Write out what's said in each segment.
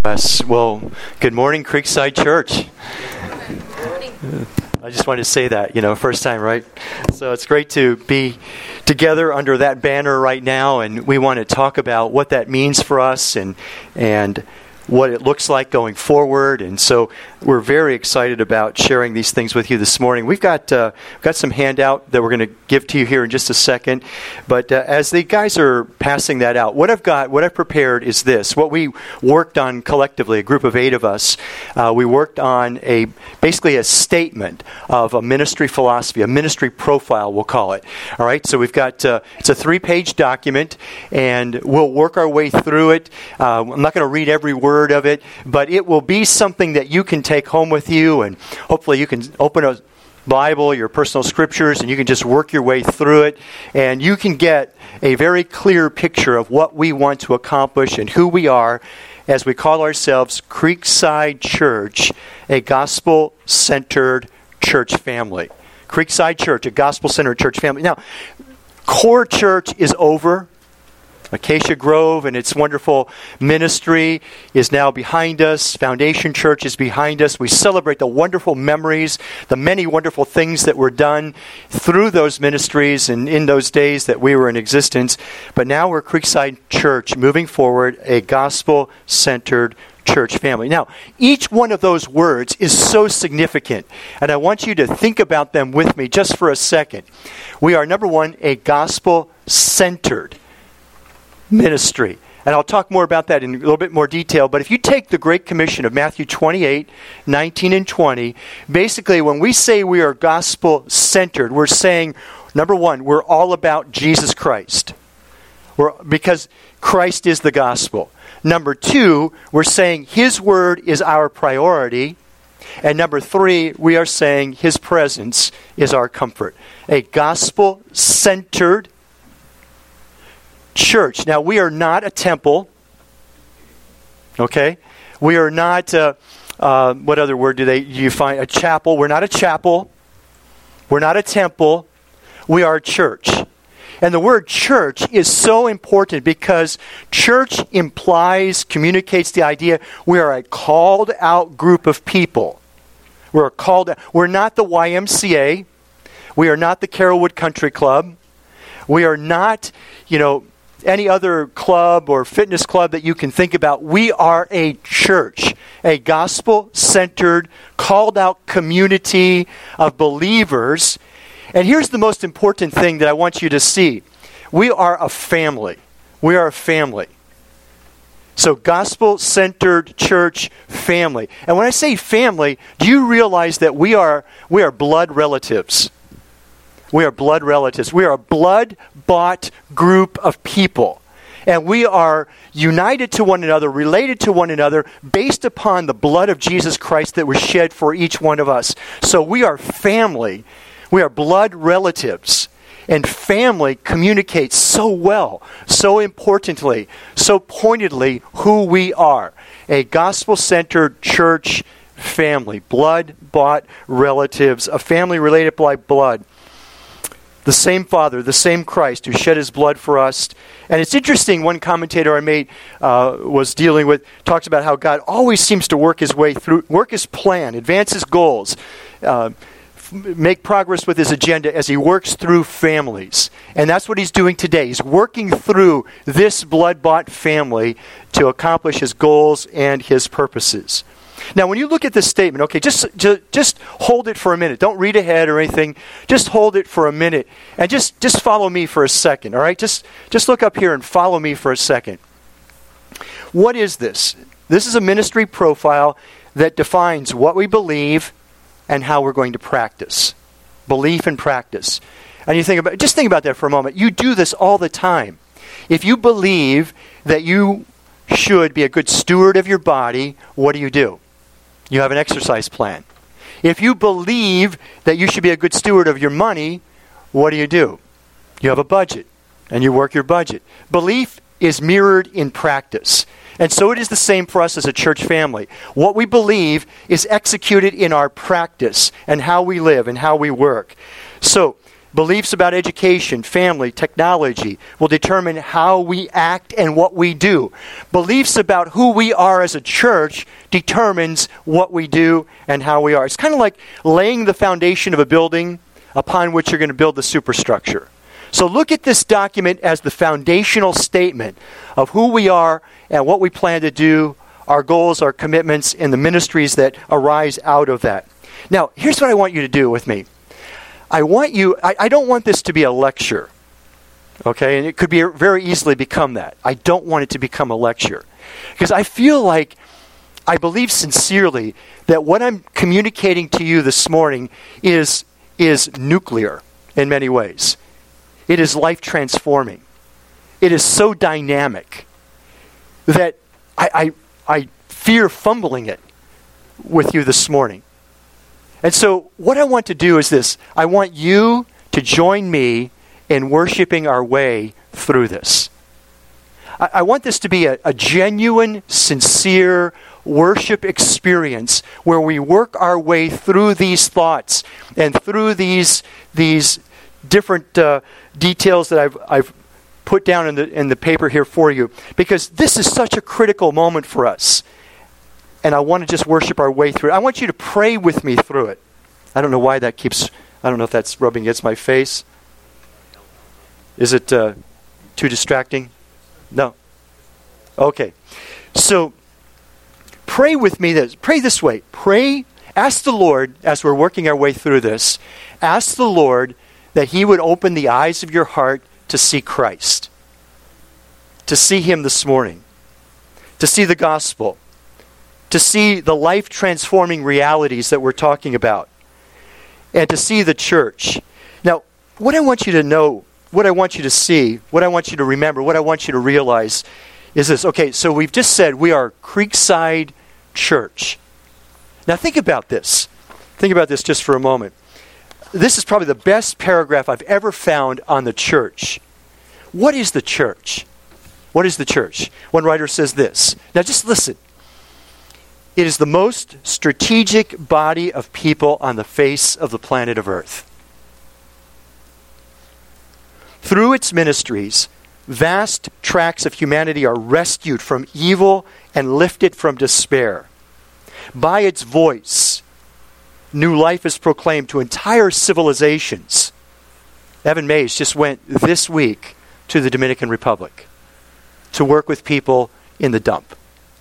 Yes. Well, good morning, Creekside Church. I just wanted to say that, first time, right? So it's great to be together under that banner right now, and we want to talk about what that means for us and what it looks like going forward. And so we're very excited about sharing these things with you this morning. We've got some handout that we're going to give to you here in just a second. But as the guys are passing that out, what I've prepared is this. What we worked on collectively, a group of 8 of us, we worked on basically a statement of a ministry philosophy, a ministry profile, we'll call it. All right, so we've got, it's a 3-page document, and we'll work our way through it. I'm not going to read every word of it, but it will be something that you can take home with you, and hopefully you can open a Bible, your personal scriptures, and you can just work your way through it, and you can get a very clear picture of what we want to accomplish and who we are as we call ourselves Creekside Church, a gospel-centered church family. Creekside Church, a gospel-centered church family. Now, core church is over. Acacia Grove and its wonderful ministry is now behind us. Foundation Church is behind us. We celebrate the wonderful memories, the many wonderful things that were done through those ministries and in those days that we were in existence. But now we're Creekside Church, moving forward, a gospel-centered church family. Now, each one of those words is so significant, and I want you to think about them with me just for a second. We are, number one, a gospel-centered ministry. And I'll talk more about that in a little bit more detail. But if you take the Great Commission of Matthew 28, 19 and 20, basically when we say we are gospel-centered, we're saying, number one, we're all about Jesus Christ. Because Christ is the gospel. Number two, we're saying His word is our priority. And number three, we are saying His presence is our comfort. A gospel-centered church. Now, we are not a temple. Okay? We are not, what other word do you find? A chapel. We're not a chapel. We're not a temple. We are a church. And the word church is so important because church communicates the idea we are a called out group of people. We're not the YMCA. We are not the Carrollwood Country Club. We are not, any other club or fitness club that you can think about. We are a church, a gospel-centered, called-out community of believers. And here's the most important thing that I want you to see. We are a family. We are a family. So gospel-centered church family. And when I say family, do you realize that we are blood relatives? We are blood relatives. We are a blood-bought group of people. And we are united to one another, related to one another, based upon the blood of Jesus Christ that was shed for each one of us. So we are family. We are blood relatives. And family communicates so well, so importantly, so pointedly who we are. A gospel-centered church family. Blood-bought relatives. A family related by blood. The same Father, the same Christ who shed His blood for us. And it's interesting, one commentator I made was dealing with, talks about how God always seems to work His way through, work His plan, advance His goals, make progress with His agenda as He works through families. And that's what He's doing today. He's working through this blood-bought family to accomplish His goals and His purposes. Now, when you look at this statement, okay, just hold it for a minute. Don't read ahead or anything. Just hold it for a minute. And just follow me for a second, all right? Just look up here and follow me for a second. What is this? This is a ministry profile that defines what we believe and how we're going to practice. Belief and practice. And just think about that for a moment. You do this all the time. If you believe that you should be a good steward of your body, what do? You have an exercise plan. If you believe that you should be a good steward of your money, what do? You have a budget, and you work your budget. Belief is mirrored in practice. And so it is the same for us as a church family. What we believe is executed in our practice and how we live and how we work. So Beliefs about education, family, technology will determine how we act and what we do. Beliefs about who we are as a church determines what we do and how we are. It's kind of like laying the foundation of a building upon which you're going to build the superstructure. So look at this document as the foundational statement of who we are and what we plan to do, our goals, our commitments, and the ministries that arise out of that. Now, here's what I want you to do with me. I don't want this to be a lecture, okay? And it could very easily become that. I don't want it to become a lecture. Because I feel like, I believe sincerely that what I'm communicating to you this morning is nuclear in many ways. It is life transforming. It is so dynamic that I fear fumbling it with you this morning. And so what I want to do is this. I want you to join me in worshiping our way through this. I want this to be a genuine, sincere worship experience where we work our way through these thoughts and through these different details that I've put down in the paper here for you, because this is such a critical moment for us. And I want to just worship our way through it. I want you to pray with me through it. I don't know why I don't know if that's rubbing against my face. Is it too distracting? No. Okay. So, pray with me Pray this way. Ask the Lord, as we're working our way through this, ask the Lord that He would open the eyes of your heart to see Christ. To see Him this morning. To see the gospel. To see the life-transforming realities that we're talking about. And to see the church. Now, what I want you to know, what I want you to see, what I want you to remember, what I want you to realize is this. Okay, so we've just said we are Creekside Church. Now think about this. Think about this just for a moment. This is probably the best paragraph I've ever found on the church. What is the church? What is the church? One writer says this. Now just listen. It is the most strategic body of people on the face of the planet of Earth. Through its ministries, vast tracts of humanity are rescued from evil and lifted from despair. By its voice, new life is proclaimed to entire civilizations. Evan Mays just went this week to the Dominican Republic to work with people in the dump.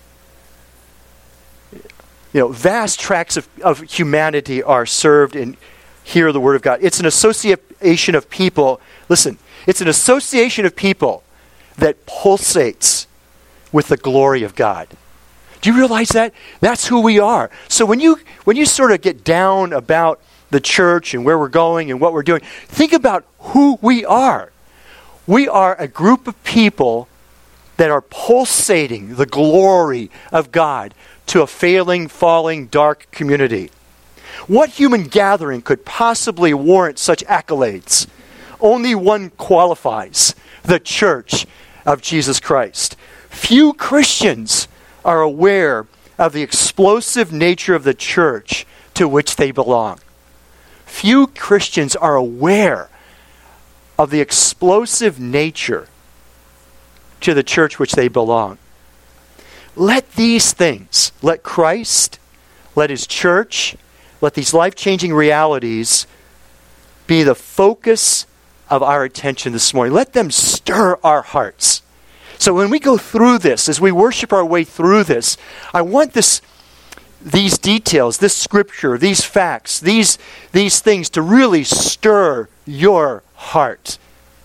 Vast tracts of humanity are served and hear the Word of God. It's an association of people. Listen, it's an association of people that pulsates with the glory of God. Do you realize that? That's who we are. So when you sort of get down about the church and where we're going and what we're doing, think about who we are. We are a group of people that are pulsating the glory of God to a failing, falling, dark community. What human gathering could possibly warrant such accolades? Only one qualifies: the Church of Jesus Christ. Few Christians are aware of the explosive nature of the church to which they belong. Few Christians are aware of the explosive nature to the church which they belong. Let these things, let Christ, let His church, let these life-changing realities be the focus of our attention this morning. Let them stir our hearts. So when we go through this, as we worship our way through this, I want these details, this scripture, these facts, these things to really stir your heart.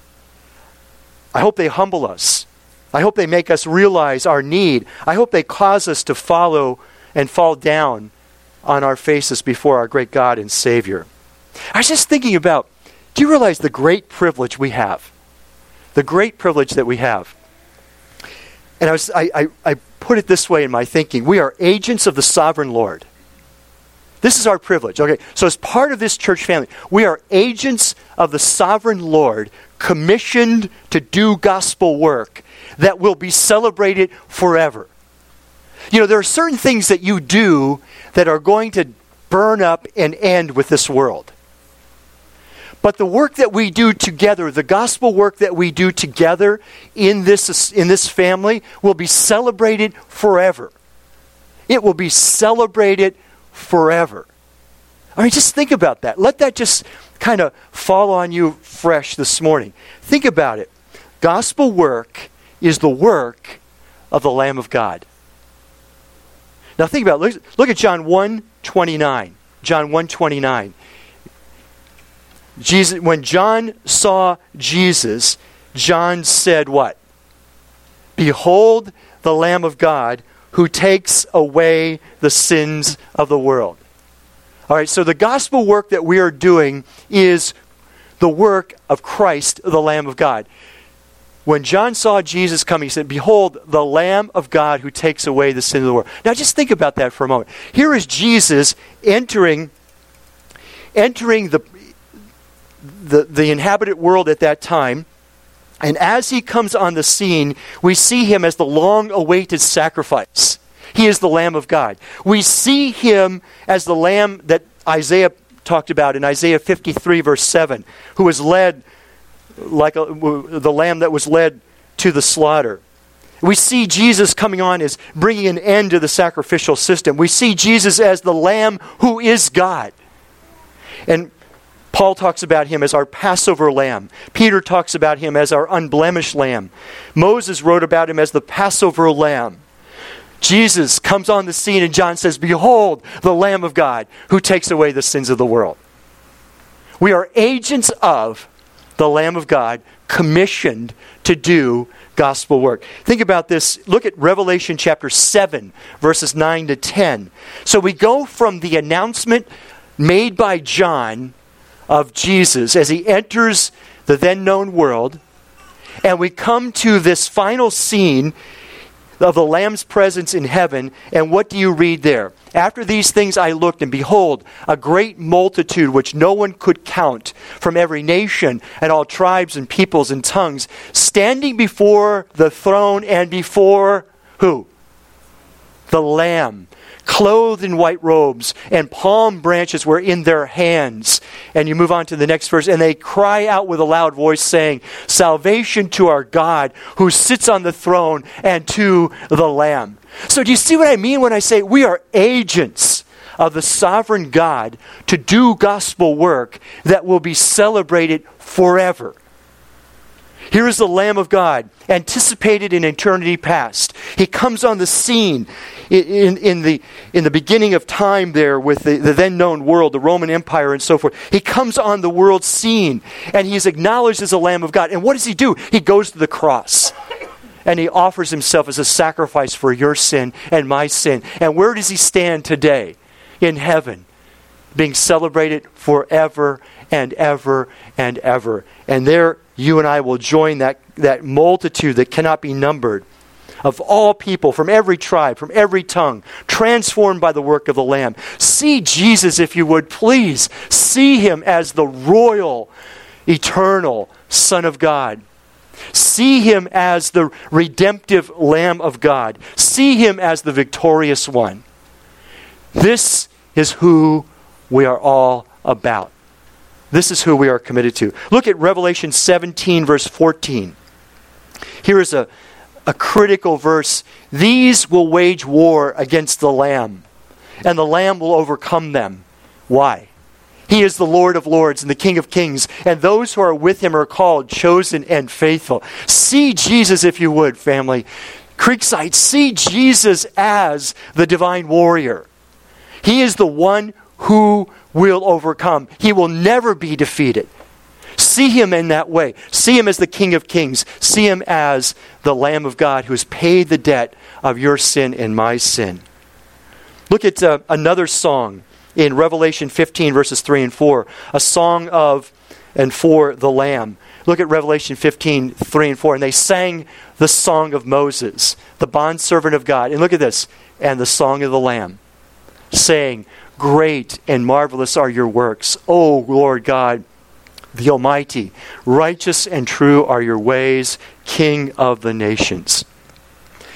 I hope they humble us. I hope they make us realize our need. I hope they cause us to follow and fall down on our faces before our great God and Savior. I was just thinking about, do you realize the great privilege we have? The great privilege that we have. And I put it this way in my thinking. We are agents of the sovereign Lord. This is our privilege. Okay, so as part of this church family, we are agents of the sovereign Lord, commissioned to do gospel work that will be celebrated forever. There are certain things that you do that are going to burn up and end with this world. But the work that we do together, the gospel work that we do together in this family will be celebrated forever. It will be celebrated forever. I mean, just think about that. Let that just kind of fall on you fresh this morning. Think about it. Gospel work is the work of the Lamb of God. Now think about it. Look at John 1:29. John 1:29. Jesus, when John saw Jesus, John said what? Behold the Lamb of God who takes away the sins of the world. All right, so the gospel work that we are doing is the work of Christ, the Lamb of God. When John saw Jesus coming, he said, behold, the Lamb of God who takes away the sin of the world. Now just think about that for a moment. Here is Jesus entering the inhabited world at that time. And as he comes on the scene, we see him as the long-awaited sacrifice. He is the Lamb of God. We see him as the Lamb that Isaiah talked about in Isaiah 53, verse 7, who was led like the lamb that was led to the slaughter. We see Jesus coming on as bringing an end to the sacrificial system. We see Jesus as the Lamb who is God. And Paul talks about him as our Passover lamb. Peter talks about him as our unblemished lamb. Moses wrote about him as the Passover lamb. Jesus comes on the scene and John says, behold, the Lamb of God who takes away the sins of the world. We are agents of the Lamb of God, commissioned to do gospel work. Think about this. Look at Revelation chapter 7, verses 9 to 10. So we go from the announcement made by John of Jesus as he enters the then known world, and we come to this final scene of the Lamb's presence in heaven. And what do you read there? After these things I looked, and behold, a great multitude which no one could count, from every nation and all tribes and peoples and tongues, standing before the throne and before who? The Lamb, clothed in white robes, and palm branches were in their hands. And you move on to the next verse, and they cry out with a loud voice, saying, salvation to our God who sits on the throne and to the Lamb. So do you see what I mean when I say we are agents of the sovereign God to do gospel work that will be celebrated forever? Here is the Lamb of God, anticipated in eternity past. He comes on the scene in the beginning of time there with the then known world, the Roman Empire and so forth. He comes on the world scene and he's acknowledged as a Lamb of God. And what does he do? He goes to the cross and he offers himself as a sacrifice for your sin and my sin. And where does he stand today? In heaven, being celebrated forever and ever and ever. And there you and I will join that multitude that cannot be numbered of all people from every tribe, from every tongue, transformed by the work of the Lamb. See Jesus, if you would, please. See him as the royal, eternal Son of God. See him as the redemptive Lamb of God. See him as the victorious one. This is who we are all about. This is who we are committed to. Look at Revelation 17, verse 14. Here is a critical verse. These will wage war against the Lamb, and the Lamb will overcome them. Why? He is the Lord of lords and the King of kings, and those who are with him are called, chosen, and faithful. See Jesus, if you would, family. Creekside, see Jesus as the divine warrior. He is the one who will overcome. He will never be defeated. See him in that way. See him as the King of kings. See him as the Lamb of God who has paid the debt of your sin and my sin. Look at another song in Revelation 15, verses 3 and 4. A song of and for the Lamb. Look at Revelation 15, 3 and 4. And they sang the song of Moses, the bondservant of God. And look at this. And the song of the Lamb, saying, great and marvelous are your works, O Lord God, the Almighty. Righteous and true are your ways, King of the nations.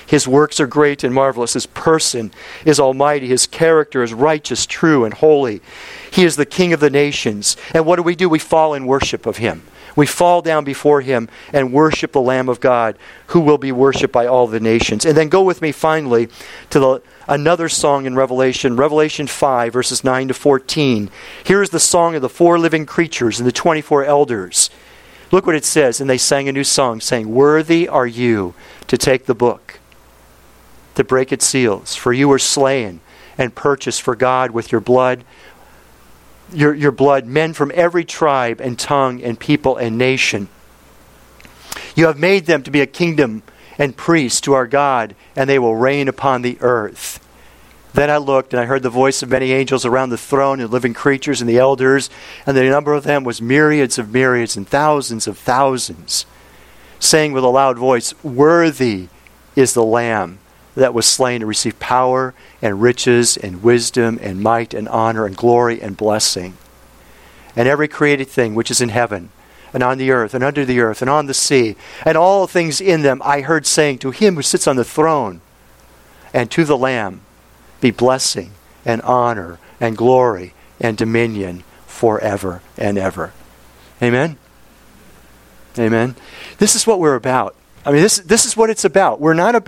His works are great and marvelous. His person is almighty. His character is righteous, true, and holy. He is the King of the nations. And what do? We fall in worship of Him. We fall down before Him and worship the Lamb of God, who will be worshipped by all the nations. And then go with me finally to another song in Revelation 5, verses 9 to 14. Here is the song of the 4 living creatures and the 24 elders. Look what it says. And they sang a new song, saying, "Worthy are you to take the book, to break its seals. For you were slain and purchased for God with your blood, your blood, men from every tribe and tongue and people and nation. You have made them to be a kingdom and priests to our God, and they will reign upon the earth." Then I looked, and I heard the voice of many angels around the throne, and living creatures, and the elders, and the number of them was myriads of myriads, and thousands of thousands, saying with a loud voice, "Worthy is the Lamb that was slain to receive power and riches and wisdom and might and honor and glory and blessing." And every created thing which is in heaven and on the earth and under the earth and on the sea and all things in them, I heard saying, "To Him who sits on the throne and to the Lamb be blessing and honor and glory and dominion forever and ever." Amen? Amen? This is what we're about. I mean, this is what it's about.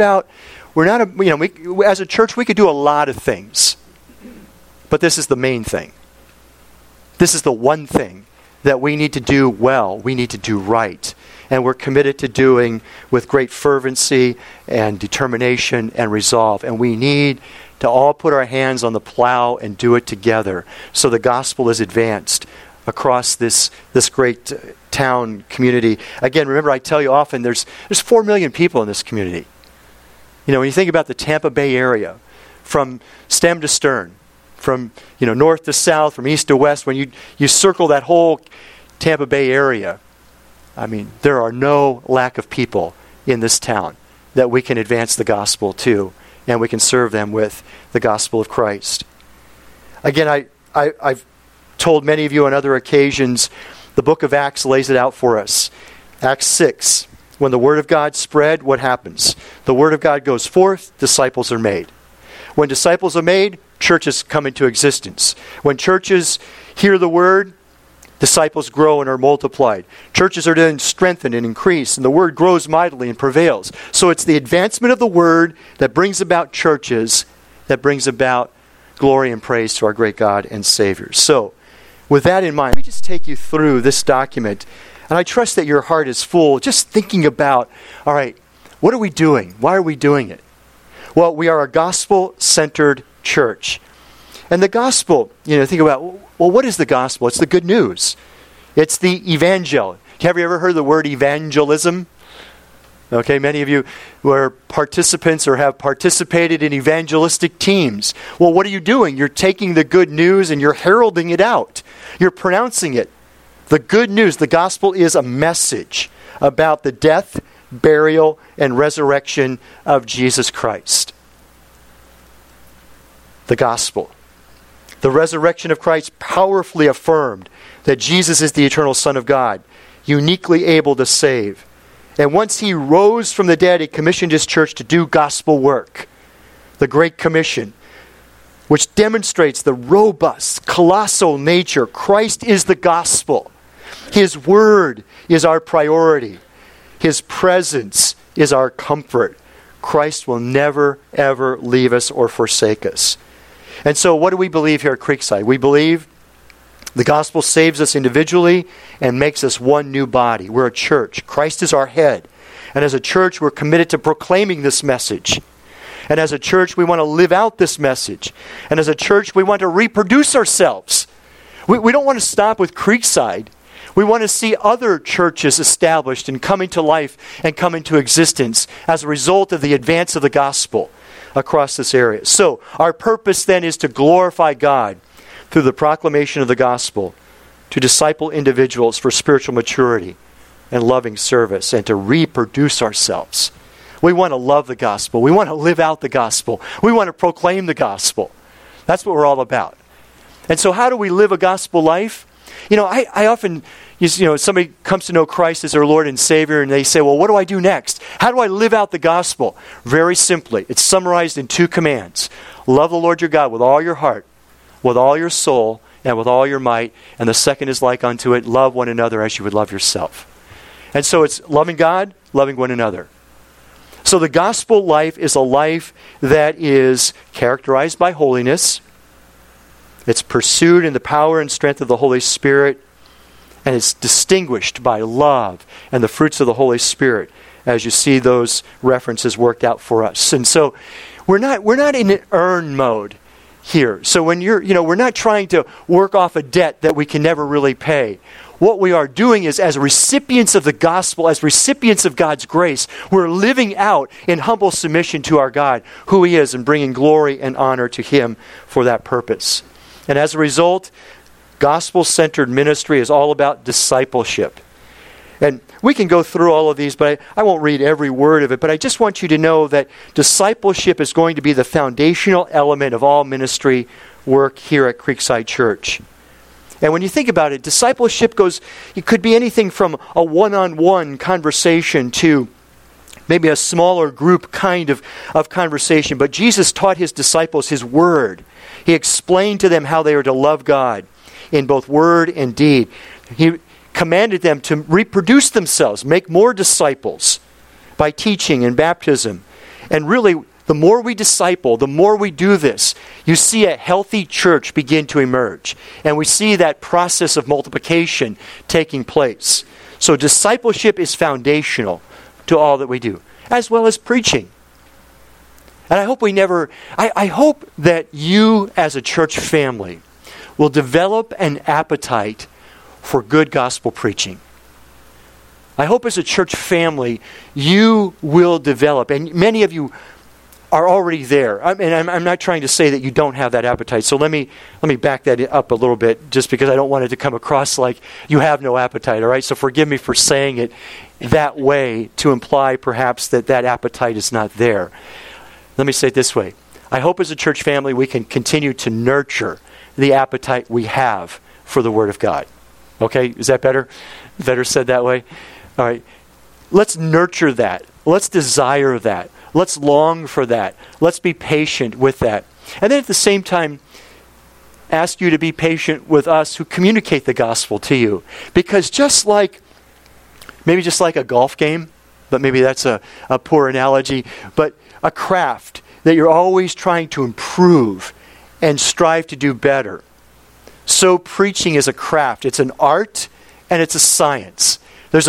As a church, we could do a lot of things. But this is the main thing. This is the one thing that we need to do well. We need to do right. And we're committed to doing with great fervency and determination and resolve. And we need to all put our hands on the plow and do it together so the gospel is advanced across this great town community. Again, remember, I tell you often, there's 4 million people in this community. You know, when you think about the Tampa Bay area, from stem to stern, from north to south, from east to west, when you circle that whole Tampa Bay area, I mean, there are no lack of people in this town that we can advance the gospel to, and we can serve them with the gospel of Christ. Again, I've told many of you on other occasions, the book of Acts lays it out for us. Acts 6. When the word of God spread, what happens? The word of God goes forth, disciples are made. When disciples are made, churches come into existence. When churches hear the word, disciples grow and are multiplied. Churches are then strengthened and increased, and the word grows mightily and prevails. So it's the advancement of the word that brings about churches, that brings about glory and praise to our great God and Savior. So, with that in mind, let me just take you through this document. And I trust that your heart is full just thinking about, all right, what are we doing? Why are we doing it? Well, we are a gospel-centered church. And the gospel, think about, well, what is the gospel? It's the good news. It's the evangel. Have you ever heard the word evangelism? Okay, many of you were participants or have participated in evangelistic teams. Well, what are you doing? You're taking the good news and you're heralding it out. You're pronouncing it. The good news, the gospel, is a message about the death, burial, and resurrection of Jesus Christ. The gospel. The resurrection of Christ powerfully affirmed that Jesus is the eternal Son of God, uniquely able to save. And once He rose from the dead, He commissioned His church to do gospel work. The Great Commission, which demonstrates the robust, colossal nature. Christ is the gospel. His word is our priority. His presence is our comfort. Christ will never, ever leave us or forsake us. And so what do we believe here at Creekside? We believe the gospel saves us individually and makes us one new body. We're a church. Christ is our head. And as a church, we're committed to proclaiming this message. And as a church, we want to live out this message. And as a church, we want to reproduce ourselves. We don't want to stop with Creekside. We want to see other churches established and come into life and come into existence as a result of the advance of the gospel across this area. So, our purpose then is to glorify God through the proclamation of the gospel, to disciple individuals for spiritual maturity and loving service, and to reproduce ourselves. We want to love the gospel. We want to live out the gospel. We want to proclaim the gospel. That's what we're all about. And so how do we live a gospel life? I often somebody comes to know Christ as their Lord and Savior, and they say, well, what do I do next? How do I live out the gospel? Very simply, it's summarized in 2 commands. Love the Lord your God with all your heart, with all your soul, and with all your might. And the second is like unto it, love one another as you would love yourself. And so it's loving God, loving one another. So the gospel life is a life that is characterized by holiness. It's pursued in the power and strength of the Holy Spirit. And it's distinguished by love and the fruits of the Holy Spirit, as you see those references worked out for us. And so we're not in an earn mode here. So when we're not trying to work off a debt that we can never really pay. What we are doing is, as recipients of the gospel, as recipients of God's grace, we're living out in humble submission to our God, who He is, and bringing glory and honor to Him for that purpose. And as a result, gospel-centered ministry is all about discipleship. And we can go through all of these, but I won't read every word of it. But I just want you to know that discipleship is going to be the foundational element of all ministry work here at Creekside Church. And when you think about it, discipleship it could be anything from a one-on-one conversation to maybe a smaller group kind of conversation. But Jesus taught His disciples His word. He explained to them how they are to love God in both word and deed. He commanded them to reproduce themselves, make more disciples by teaching and baptism. And really, the more we disciple, the more we do this, you see a healthy church begin to emerge. And we see that process of multiplication taking place. So discipleship is foundational to all that we do, as well as preaching. And I hope I hope that you as a church family will develop an appetite for good gospel preaching. I hope as a church family you will develop, and many of you are already there. I'm not trying to say that you don't have that appetite. So let me back that up a little bit, just because I don't want it to come across like you have no appetite, all right? So forgive me for saying it that way to imply perhaps that appetite is not there. Let me say it this way. I hope as a church family we can continue to nurture the appetite we have for the Word of God. Okay? Is that better? Better said that way? All right. Let's nurture that. Let's desire that. Let's long for that. Let's be patient with that. And then at the same time, ask you to be patient with us who communicate the gospel to you. Because just like a golf game, but maybe that's a poor analogy, but a craft that you're always trying to improve and strive to do better. So preaching is a craft. It's an art and it's a science. There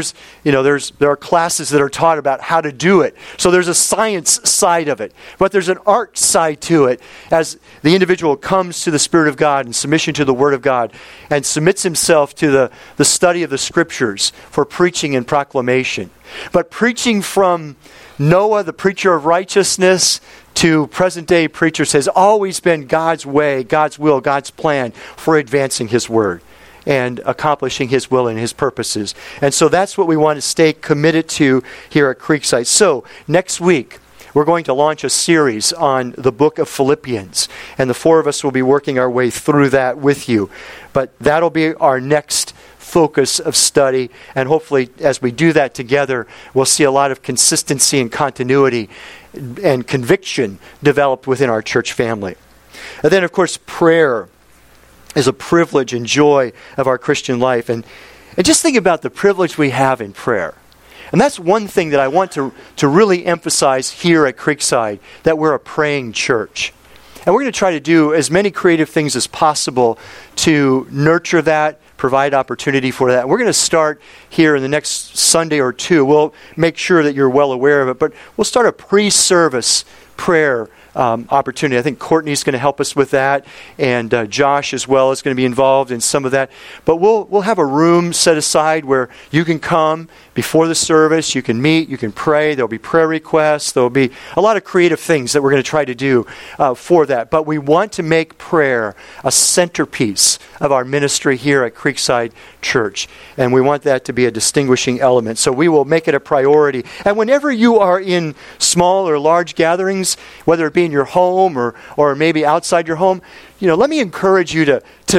are classes that are taught about how to do it. So there's a science side of it. But there's an art side to it as the individual comes to the Spirit of God in submission to the Word of God and submits himself to the study of the Scriptures for preaching and proclamation. But preaching from Noah, the preacher of righteousness, to present-day preachers has always been God's way, God's will, God's plan for advancing His Word and accomplishing His will and His purposes. And so that's what we want to stay committed to here at Creekside. So next week, we're going to launch a series on the book of Philippians. And the four of us will be working our way through that with you. But that'll be our next focus of study. And hopefully, as we do that together, we'll see a lot of consistency and continuity and conviction developed within our church family. And then, of course, prayer is a privilege and joy of our Christian life. And just think about the privilege we have in prayer. And that's one thing that I want to really emphasize here at Creekside, that we're a praying church. And we're going to try to do as many creative things as possible to nurture that, provide opportunity for that. We're going to start here in the next Sunday or two. We'll make sure that you're well aware of it, but we'll start a pre-service prayer opportunity. I think Courtney's going to help us with that, and Josh as well is going to be involved in some of that. But we'll have a room set aside where you can come before the service, you can meet, you can pray. There'll be prayer requests. There'll be a lot of creative things that we're going to try to do for that. But we want to make prayer a centerpiece of our ministry here at Creekside Church, and we want that to be a distinguishing element. So we will make it a priority. And whenever you are in small or large gatherings, whether it be in your home or maybe outside your home, let me encourage you to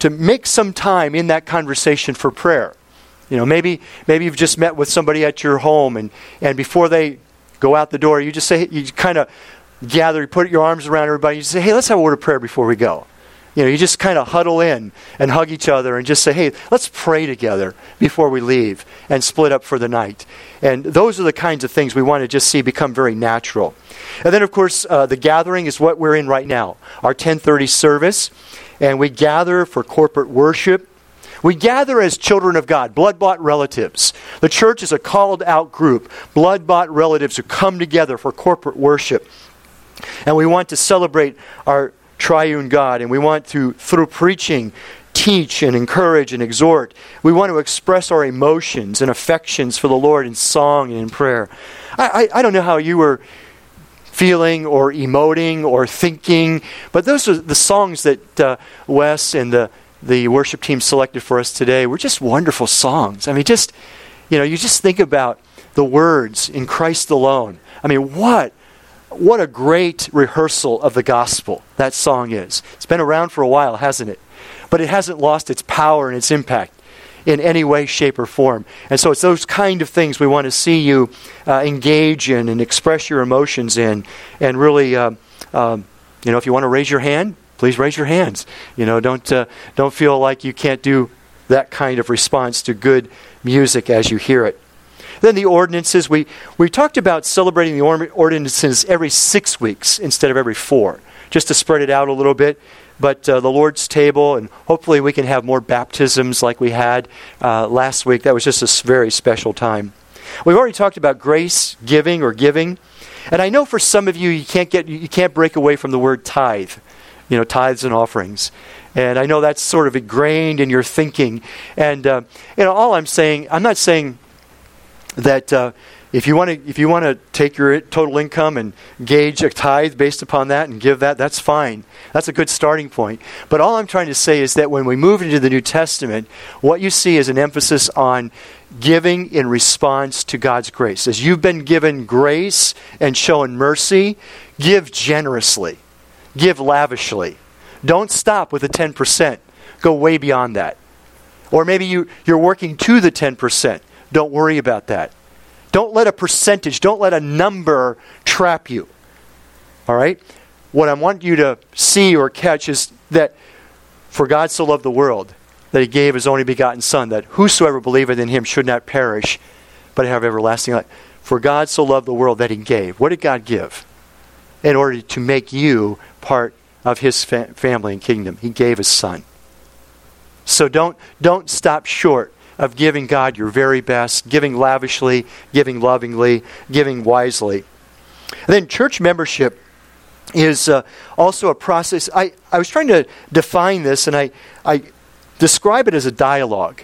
to make some time in that conversation for prayer. Maybe you've just met with somebody at your home, and before they go out the door, you just say, you kind of gather, you put your arms around everybody, you say, hey, let's have a word of prayer before we go. You just kind of huddle in and hug each other and just say, hey, let's pray together before we leave and split up for the night. And those are the kinds of things we want to just see become very natural. And then, of course, the gathering is what we're in right now, our 10:30 service. And we gather for corporate worship. We gather as children of God, blood-bought relatives. The church is a called-out group, blood-bought relatives who come together for corporate worship. And we want to celebrate our triune God, and we want to, through preaching, teach and encourage and exhort. We want to express our emotions and affections for the Lord in song and in prayer. I don't know how you were feeling or emoting or thinking, but those are the songs that Wes and the worship team selected for us today. Were just wonderful songs. I mean, you just think about the words, in Christ alone. I mean, what a great rehearsal of the gospel that song is. It's been around for a while, hasn't it? But it hasn't lost its power and its impact in any way, shape, or form. And so it's those kind of things we want to see you engage in and express your emotions in. And really, if you want to raise your hand, please raise your hands. Don't feel like you can't do that kind of response to good music as you hear it. Then the ordinances. We talked about celebrating the ordinances every 6 weeks instead of every 4, just to spread it out a little bit. But the Lord's table, and hopefully we can have more baptisms like we had last week. That was just a very special time. We've already talked about grace giving or giving. And I know for some of you, you can't break away from the word tithe. Tithes and offerings. And I know that's sort of ingrained in your thinking. And, all I'm not saying that if you want to take your total income and gauge a tithe based upon that and give that, that's fine. That's a good starting point. But all I'm trying to say is that when we move into the New Testament, what you see is an emphasis on giving in response to God's grace. As you've been given grace and shown mercy, give generously. Give lavishly. Don't stop with the 10%. Go way beyond that. Or maybe you're working to the 10%. Don't worry about that. Don't let a percentage, don't let a number trap you. All right? What I want you to see or catch is that for God so loved the world that He gave His only begotten Son, that whosoever believeth in Him should not perish, but have everlasting life. For God so loved the world that He gave. What did God give? In order to make you part of His family and kingdom. He gave His Son. So don't stop short of giving God your very best, giving lavishly, giving lovingly, giving wisely. And then church membership is also a process. I was trying to define this, and I describe it as a dialogue.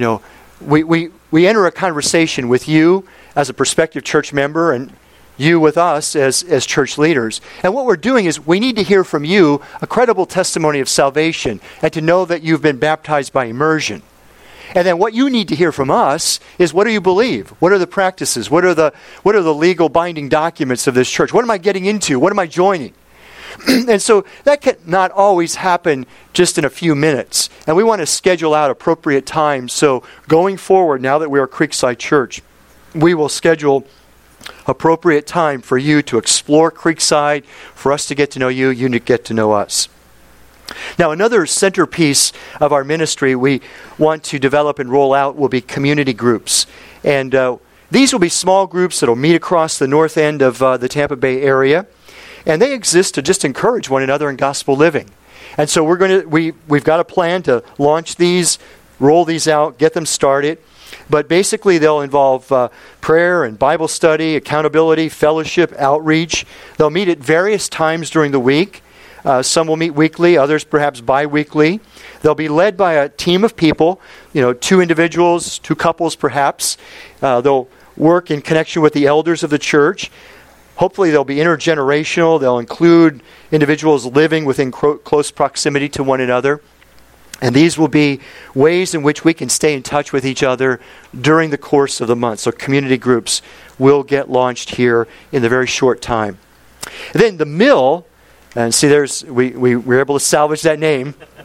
We enter a conversation with you as a prospective church member, and you with us as church leaders. And what we're doing is we need to hear from you a credible testimony of salvation and to know that you've been baptized by immersion. And then what you need to hear from us is, what do you believe? What are the practices? What are the legal binding documents of this church? What am I getting into? What am I joining? And so that can not always happen just in a few minutes. And we want to schedule out appropriate times. So going forward, now that we are Creekside Church, we will schedule appropriate time for you to explore Creekside, for us to get to know you, you to get to know us. Now, another centerpiece of our ministry we want to develop and roll out will be community groups. And these will be small groups that will meet across the north end of the Tampa Bay area. And they exist to just encourage one another in gospel living. And so we've got a plan to launch these, roll these out, get them started. But basically they'll involve prayer and Bible study, accountability, fellowship, outreach. They'll meet at various times during the week. Some will meet weekly, others perhaps bi-weekly. They'll be led by a team of people, 2 individuals, 2 couples perhaps. They'll work in connection with the elders of the church. Hopefully they'll be intergenerational. They'll include individuals living within close proximity to one another. And these will be ways in which we can stay in touch with each other during the course of the month. So community groups will get launched here in a very short time. And then the Mill, and see we were able to salvage that name.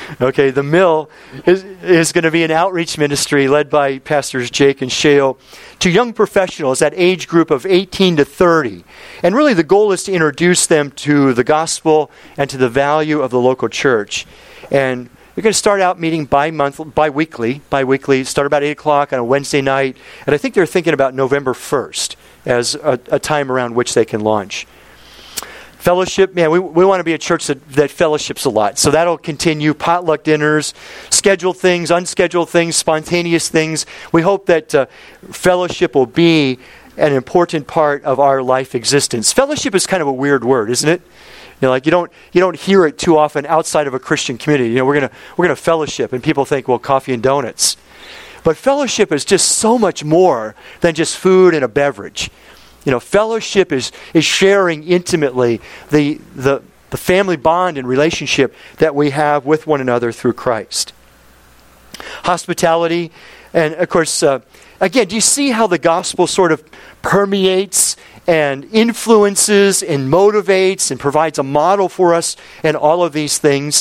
Okay, the Mill is going to be an outreach ministry led by Pastors Jake and Shale to young professionals, that age group of 18 to 30. And really the goal is to introduce them to the gospel and to the value of the local church. And we're going to start out meeting bi-weekly, start about 8 o'clock on a Wednesday night. And I think they're thinking about November 1st as a time around which they can launch. Fellowship, man, we want to be a church that fellowships a lot. So that'll continue. Potluck dinners, scheduled things, unscheduled things, spontaneous things. We hope that fellowship will be an important part of our life existence. Fellowship is kind of a weird word, isn't it? Like you don't hear it too often outside of a Christian community. We're gonna fellowship, and people think, well, coffee and donuts. But fellowship is just so much more than just food and a beverage. Fellowship is sharing intimately the family bond and relationship that we have with one another through Christ. Hospitality, and of course, again, do you see how the gospel sort of permeates and influences and motivates and provides a model for us in all of these things?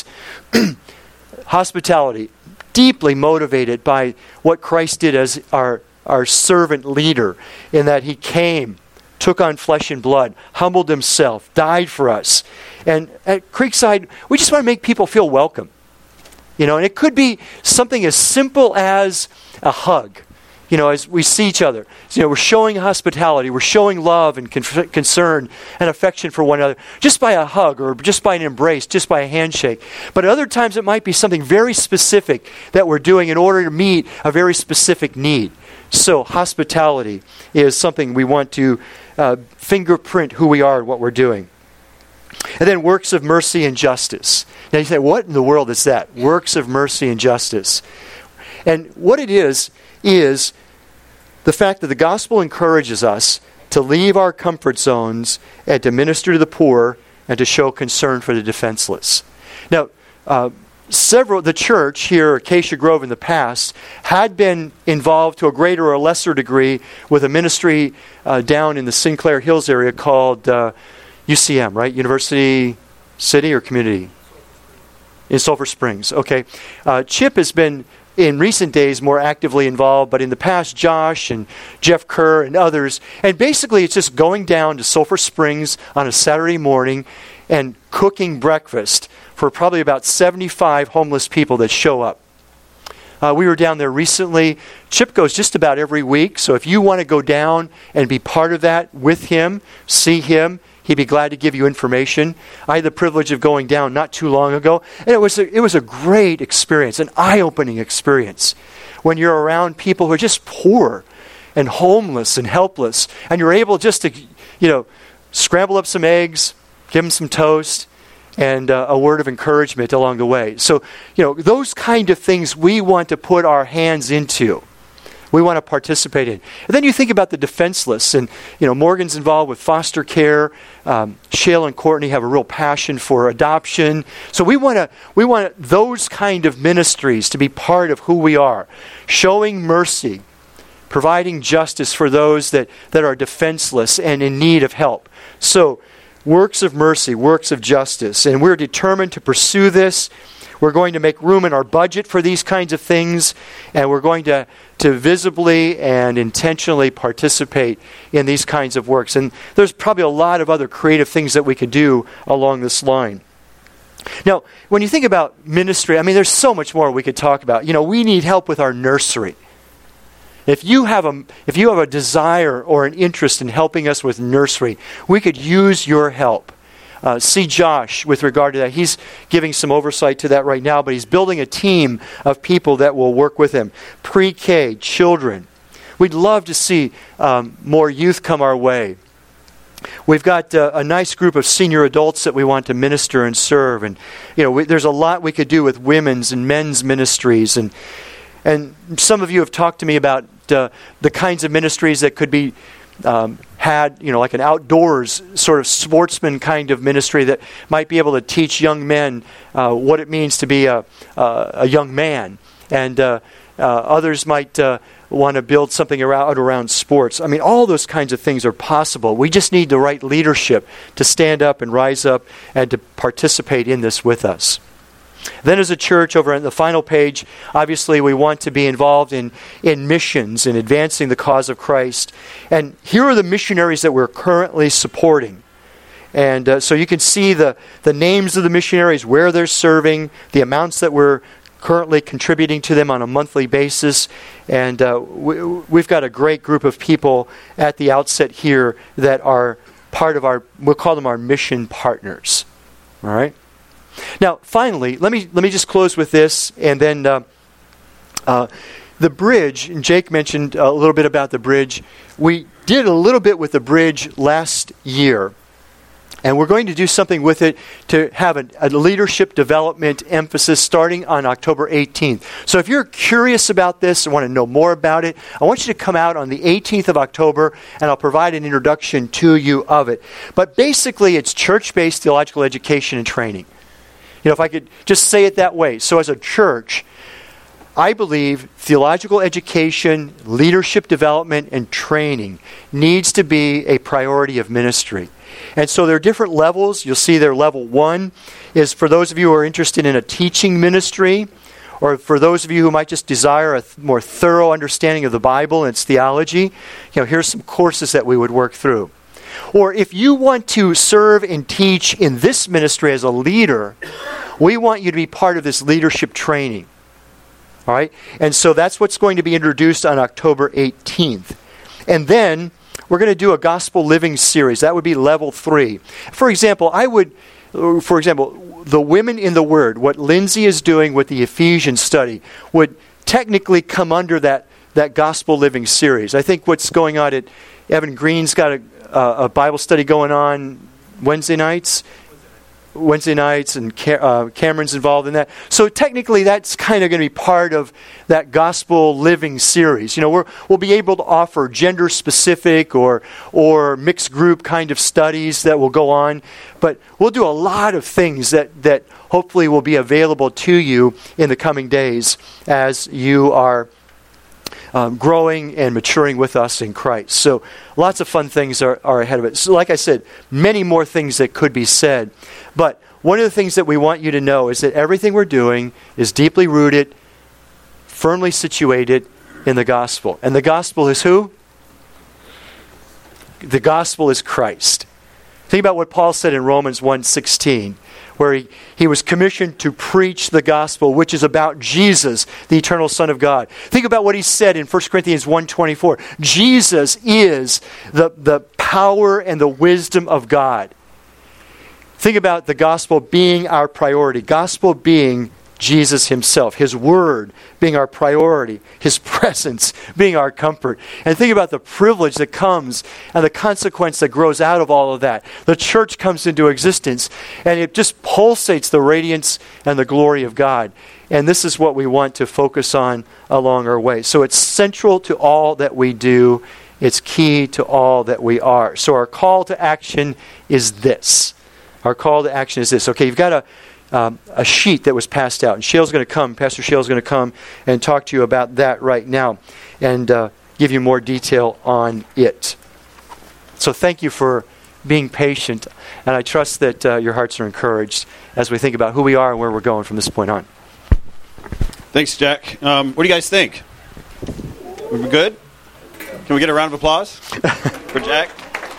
Hospitality, deeply motivated by what Christ did as our servant leader, in that he came, took on flesh and blood, humbled himself, died for us. And at Creekside, we just want to make people feel welcome. And it could be something as simple as a hug. As we see each other. So, we're showing hospitality, we're showing love and concern and affection for one another just by a hug or just by an embrace, just by a handshake. But at other times it might be something very specific that we're doing in order to meet a very specific need. So hospitality is something we want to fingerprint who we are and what we're doing. And then works of mercy and justice. Now you say, what in the world is that? Works of mercy and justice. And what it is the fact that the gospel encourages us to leave our comfort zones and to minister to the poor and to show concern for the defenseless. Now, the church here, Acacia Grove in the past, had been involved to a greater or lesser degree with a ministry down in the Sinclair Hills area called UCM, right? University City or Community? In Sulphur Springs, okay. Chip has been, in recent days, more actively involved, but in the past, Josh and Jeff Kerr and others. And basically, it's just going down to Sulphur Springs on a Saturday morning and cooking breakfast for probably about 75 homeless people that show up. We were down there recently. Chip goes just about every week, so if you want to go down and be part of that with him, see him, he'd be glad to give you information. I had the privilege of going down not too long ago, and it was a great experience, an eye-opening experience. When you're around people who are just poor and homeless and helpless, and you're able just to, scramble up some eggs, give them some toast, and a word of encouragement along the way. So, those kind of things we want to put our hands into. We want to participate in. And then you think about the defenseless, and Morgan's involved with foster care. Shale and Courtney have a real passion for adoption. So we want those kind of ministries to be part of who we are, showing mercy, providing justice for those that are defenseless and in need of help. So works of mercy, works of justice, and we're determined to pursue this. We're going to make room in our budget for these kinds of things, and we're going to visibly and intentionally participate in these kinds of works. And there's probably a lot of other creative things that we could do along this line. Now, when you think about ministry, there's so much more we could talk about. We need help with our nursery. If you have a desire or an interest in helping us with nursery, we could use your help. See Josh with regard to that. He's giving some oversight to that right now, but he's building a team of people that will work with him. Pre-K, children. We'd love to see more youth come our way. We've got a nice group of senior adults that we want to minister and serve. And there's a lot we could do with women's and men's ministries. And some of you have talked to me about the kinds of ministries that could be had, like an outdoors sort of sportsman kind of ministry that might be able to teach young men what it means to be a young man. And others might want to build something around sports. All those kinds of things are possible. We just need the right leadership to stand up and rise up and to participate in this with us. Then as a church, over on the final page, obviously we want to be involved in missions and advancing the cause of Christ. And here are the missionaries that we're currently supporting. And so you can see the names of the missionaries, where they're serving, the amounts that we're currently contributing to them on a monthly basis. And we've got a great group of people at the outset here that are part of we'll call them our mission partners. All right? Now, finally, let me just close with this, and then the bridge, and Jake mentioned a little bit about the bridge. We did a little bit with the bridge last year, and we're going to do something with it to have a leadership development emphasis starting on October 18th. So if you're curious about this and want to know more about it, I want you to come out on the 18th of October, and I'll provide an introduction to you of it. But basically, it's church-based theological education and training. You know, if I could just say it that way. So as a church, I believe theological education, leadership development, and training needs to be a priority of ministry. And so there are different levels. You'll see there level 1 is for those of you who are interested in a teaching ministry, or for those of you who might just desire a more thorough understanding of the Bible and its theology. You know, here's some courses that we would work through. Or if you want to serve and teach in this ministry as a leader, we want you to be part of this leadership training. All right? And so that's what's going to be introduced on October 18th. And then we're going to do a gospel living series. That would be level 3. For example, the Women in the Word, what Lindsay is doing with the Ephesians study, would technically come under that gospel living series. I think what's going on at Evan Green's got a Bible study going on Wednesday nights, and Cameron's involved in that. So technically, that's kind of going to be part of that gospel living series. You know, we'll be able to offer gender-specific or mixed group kind of studies that will go on, but we'll do a lot of things that hopefully will be available to you in the coming days as you are growing and maturing with us in Christ. So lots of fun things are ahead of it. So like I said, many more things that could be said. But one of the things that we want you to know is that everything we're doing is deeply rooted, firmly situated in the gospel. And the gospel is who? The gospel is Christ. Think about what Paul said in Romans 1:16, where he was commissioned to preach the gospel, which is about Jesus, the eternal Son of God. Think about what he said in 1 Corinthians 1:24. Jesus is the power and the wisdom of God. Think about the gospel being our priority. Gospel being Jesus himself. His word being our priority. His presence being our comfort. And think about the privilege that comes and the consequence that grows out of all of that. The church comes into existence and it just pulsates the radiance and the glory of God. And this is what we want to focus on along our way. So it's central to all that we do. It's key to all that we are. So our call to action is this. Our call to action is this. Okay, you've got a sheet that was passed out. And Pastor Shale's going to come and talk to you about that right now and give you more detail on it. So thank you for being patient. And I trust that your hearts are encouraged as we think about who we are and where we're going from this point on. Thanks, Jack. What do you guys think? Are we good? Can we get a round of applause for Jack?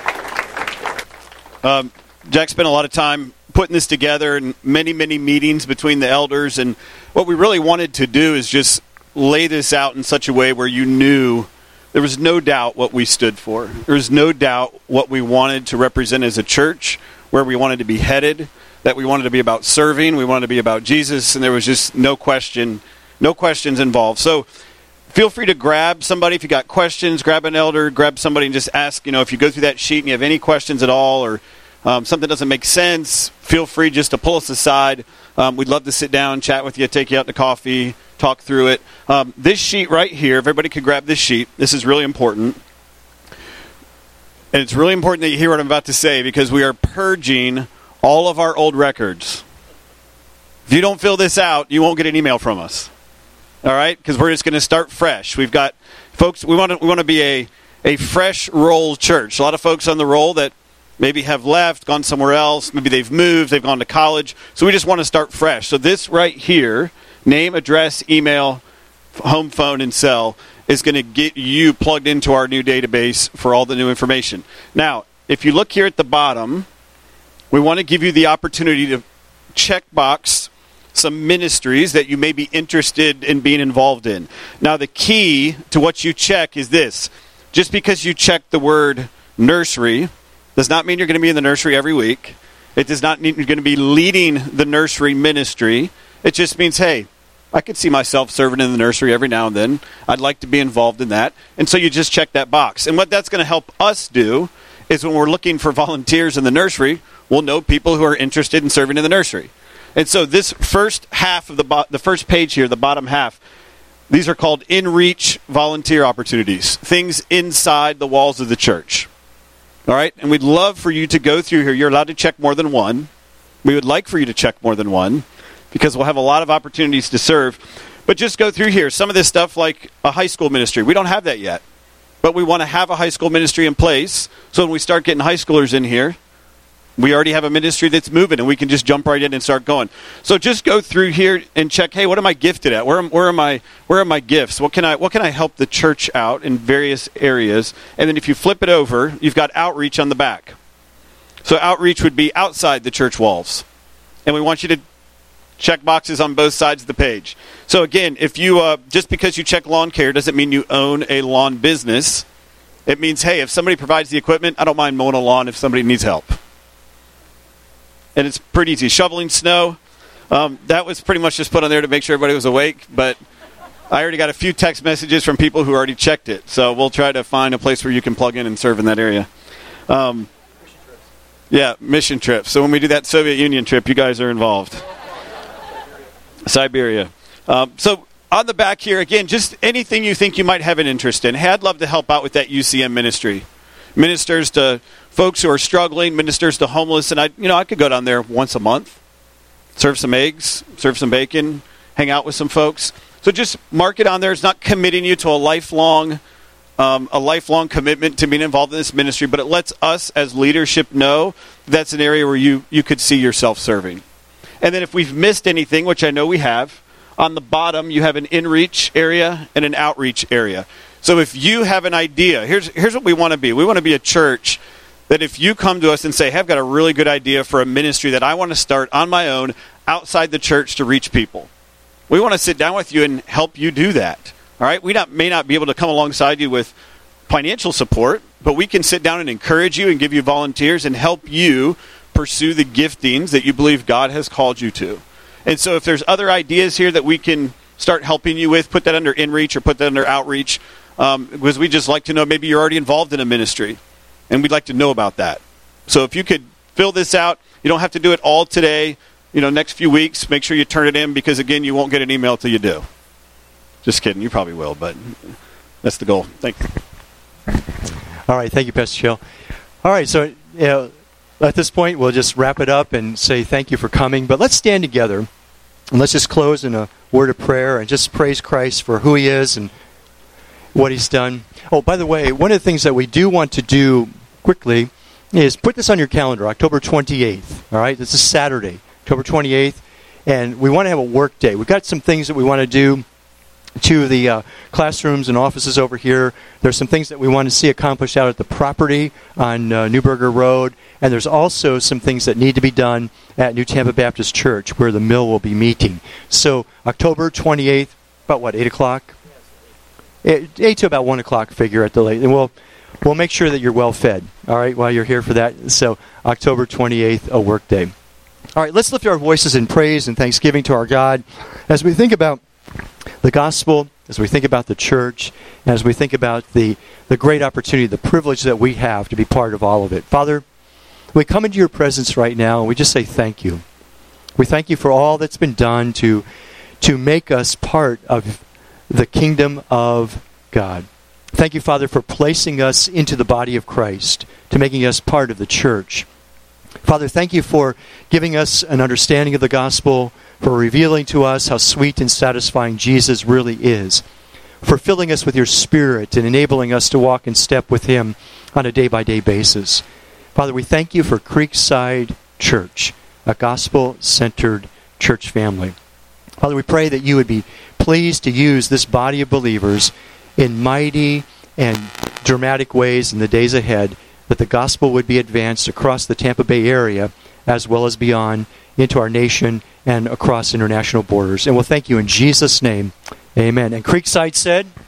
Jack spent a lot of time putting this together and many, many meetings between the elders. And what we really wanted to do is just lay this out in such a way where you knew there was no doubt what we stood for. There was no doubt what we wanted to represent as a church, where we wanted to be headed, that we wanted to be about serving, we wanted to be about Jesus, and there was just no questions involved. So feel free to grab somebody if you got questions, grab an elder, grab somebody and just ask, if you go through that sheet and you have any questions at all or something doesn't make sense, feel free just to pull us aside. We'd love to sit down, chat with you, take you out to coffee, talk through it. This sheet right here, if everybody could grab this sheet, this is really important. And it's really important that you hear what I'm about to say because we are purging all of our old records. If you don't fill this out, you won't get an email from us. All right? Because we're just going to start fresh. We've got, folks, we want to be a fresh roll church. A lot of folks on the roll that maybe have left, gone somewhere else. Maybe they've moved, they've gone to college. So we just want to start fresh. So this right here, name, address, email, home phone, and cell, is going to get you plugged into our new database for all the new information. Now, if you look here at the bottom, we want to give you the opportunity to check box some ministries that you may be interested in being involved in. Now, the key to what you check is this. Just because you check the word nursery does not mean you're going to be in the nursery every week. It does not mean you're going to be leading the nursery ministry. It just means, hey, I could see myself serving in the nursery every now and then. I'd like to be involved in that. And so you just check that box. And what that's going to help us do is when we're looking for volunteers in the nursery, we'll know people who are interested in serving in the nursery. And so this first half of the first page here, the bottom half, these are called in-reach volunteer opportunities, things inside the walls of the church. All right? And we'd love for you to go through here. You're allowed to check more than one. We would like for you to check more than one because we'll have a lot of opportunities to serve. But just go through here. Some of this stuff like a high school ministry. We don't have that yet. But we want to have a high school ministry in place so when we start getting high schoolers in here, we already have a ministry that's moving, and we can just jump right in and start going. So just go through here and check. Hey, what am I gifted at? Where are my gifts? What can I help the church out in various areas? And then if you flip it over, you've got outreach on the back. So outreach would be outside the church walls, and we want you to check boxes on both sides of the page. So again, if you just because you check lawn care doesn't mean you own a lawn business. It means, hey, if somebody provides the equipment, I don't mind mowing a lawn if somebody needs help. And it's pretty easy. Shoveling snow, that was pretty much just put on there to make sure everybody was awake. But I already got a few text messages from people who already checked it. So we'll try to find a place where you can plug in and serve in that area. Mission trips. So when we do that Soviet Union trip, you guys are involved. Siberia. So on the back here, again, just anything you think you might have an interest in. Hey, I'd love to help out with that UCM ministry. Ministers to folks who are struggling, ministers to homeless, and I could go down there once a month, serve some eggs, serve some bacon, hang out with some folks. So just mark it on there. It's not committing you to a lifelong commitment to being involved in this ministry, but it lets us as leadership know that's an area where you could see yourself serving. And then if we've missed anything, which I know we have, on the bottom you have an in-reach area and an outreach area. So if you have an idea, here's what we want to be. We want to be a church that if you come to us and say, hey, I've got a really good idea for a ministry that I want to start on my own outside the church to reach people. We want to sit down with you and help you do that. All right? We may not be able to come alongside you with financial support, but we can sit down and encourage you and give you volunteers and help you pursue the giftings that you believe God has called you to. And so if there's other ideas here that we can start helping you with, put that under in-reach or put that under outreach, because we just like to know maybe you're already involved in a ministry, and we'd like to know about that. So if you could fill this out, you don't have to do it all today. Next few weeks, make sure you turn it in because, again, you won't get an email till you do. Just kidding. You probably will, but that's the goal. Thank you. All right. Thank you, Pastor Chill. All right. So at this point, we'll just wrap it up and say thank you for coming. But let's stand together, and let's just close in a word of prayer and just praise Christ for who he is and what he's done. Oh, by the way, one of the things that we do want to do quickly is put this on your calendar, October 28th. All right? This is Saturday, October 28th. And we want to have a work day. We've got some things that we want to do to the classrooms and offices over here. There's some things that we want to see accomplished out at the property on Newburger Road. And there's also some things that need to be done at New Tampa Baptist Church where the mill will be meeting. So October 28th, about 8 o'clock? 8 to about 1 o'clock figure at the late. And we'll make sure that you're well fed, all right, while you're here for that. So October 28th, a work day. All right, let's lift our voices in praise and thanksgiving to our God as we think about the gospel, as we think about the church, and as we think about the great opportunity, the privilege that we have to be part of all of it. Father, we come into your presence right now and we just say thank you. We thank you for all that's been done to make us part of the kingdom of God. Thank you, Father, for placing us into the body of Christ, to making us part of the church. Father, thank you for giving us an understanding of the gospel, for revealing to us how sweet and satisfying Jesus really is, for filling us with your Spirit and enabling us to walk in step with him on a day-by-day basis. Father, we thank you for Creekside Church, a gospel-centered church family. Father, we pray that you would be pleased to use this body of believers in mighty and dramatic ways in the days ahead, that the gospel would be advanced across the Tampa Bay area as well as beyond into our nation and across international borders. And we'll thank you in Jesus' name. Amen. And Creekside said...